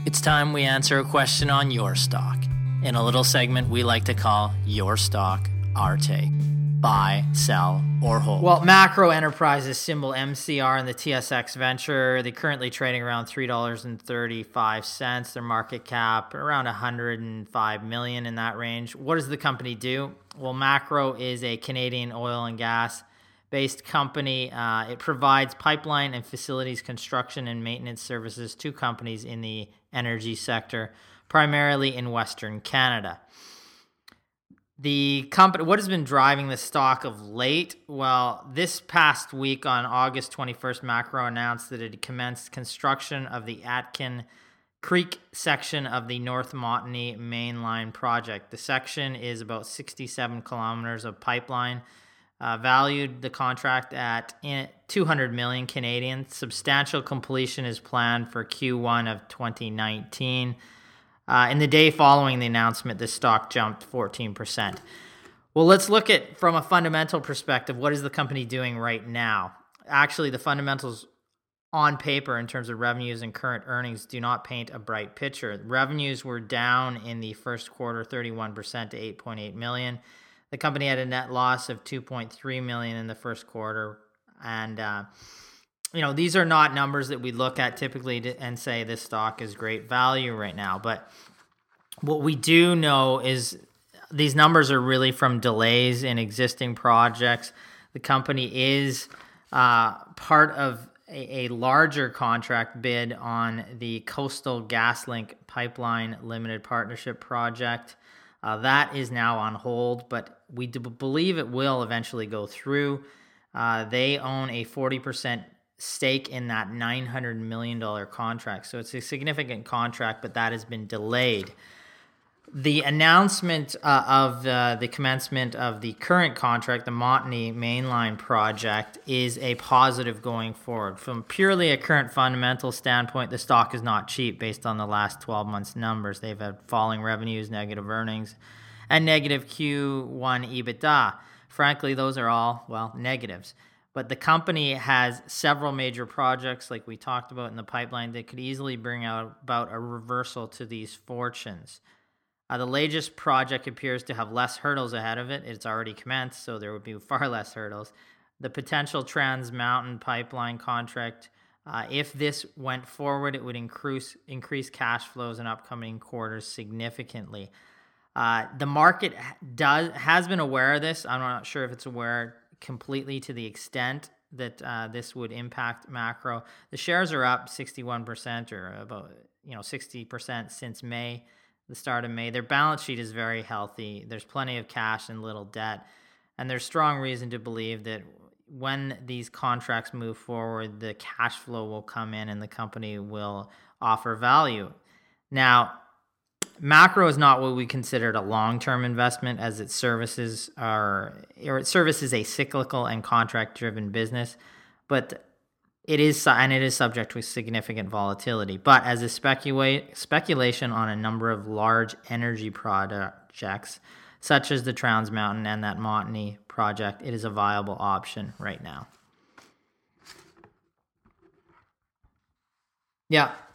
It's time we answer a question on your stock in a little segment we like to call Your Stock, Our Take. Buy, sell, or hold. Well, Macro Enterprises, symbol MCR in the TSX Venture, they're currently trading around $3.35. Their market cap around $105 million, in that range. What does the company do? Well, Macro is a Canadian oil and gas based company. It provides pipeline and facilities construction and maintenance services to companies in the energy sector, primarily in Western Canada. The company, what has been driving the stock of late? Well, this past week on August 21st, Macro announced that it had commenced construction of the Aitken Creek section of the North Montney Mainline project. The section is about 67 kilometers of pipeline, valued the contract at 200 million Canadian. Substantial completion is planned for Q1 of 2019. In the day following the announcement, the stock jumped 14%. Well, let's look at, from a fundamental perspective, what is the company doing right now? Actually, the fundamentals on paper in terms of revenues and current earnings do not paint a bright picture. Revenues were down in the first quarter 31% to 8.8 million. The company had a net loss of 2.3 million in the first quarter. And, these are not numbers that we look at typically and say this stock is great value right now. But what we do know is these numbers are really from delays in existing projects. The company is part of a larger contract bid on the Coastal GasLink Pipeline Limited Partnership project. That is now on hold, but we do believe it will eventually go through. They own a 40% stake in that $900 million contract. So it's a significant contract, but that has been delayed. The announcement of the commencement of the current contract, the Montney Mainline project, is a positive going forward. From purely a current fundamental standpoint, the stock is not cheap based on the last 12 months' numbers. They've had falling revenues, negative earnings, and negative Q1 EBITDA. Frankly, those are all, negatives. But the company has several major projects, like we talked about in the pipeline, that could easily bring about a reversal to these fortunes. The latest project appears to have less hurdles ahead of it. It's already commenced, so there would be far less hurdles. The potential Trans Mountain pipeline contract, if this went forward, it would increase cash flows in upcoming quarters significantly. The market has been aware of this. I'm not sure if it's aware completely to the extent that this would impact Macro. The shares are up 61% or about 60% since May, the start of May. Their balance sheet is very healthy. There's plenty of cash and little debt, and there's strong reason to believe that when these contracts move forward, the cash flow will come in and the company will offer value. Now, Macro is not what we considered a long-term investment, as it services a cyclical and contract-driven business, but it is subject to significant volatility. But as a speculation on a number of large energy projects, such as the Trans Mountain and that Montney project, it is a viable option right now. Yeah.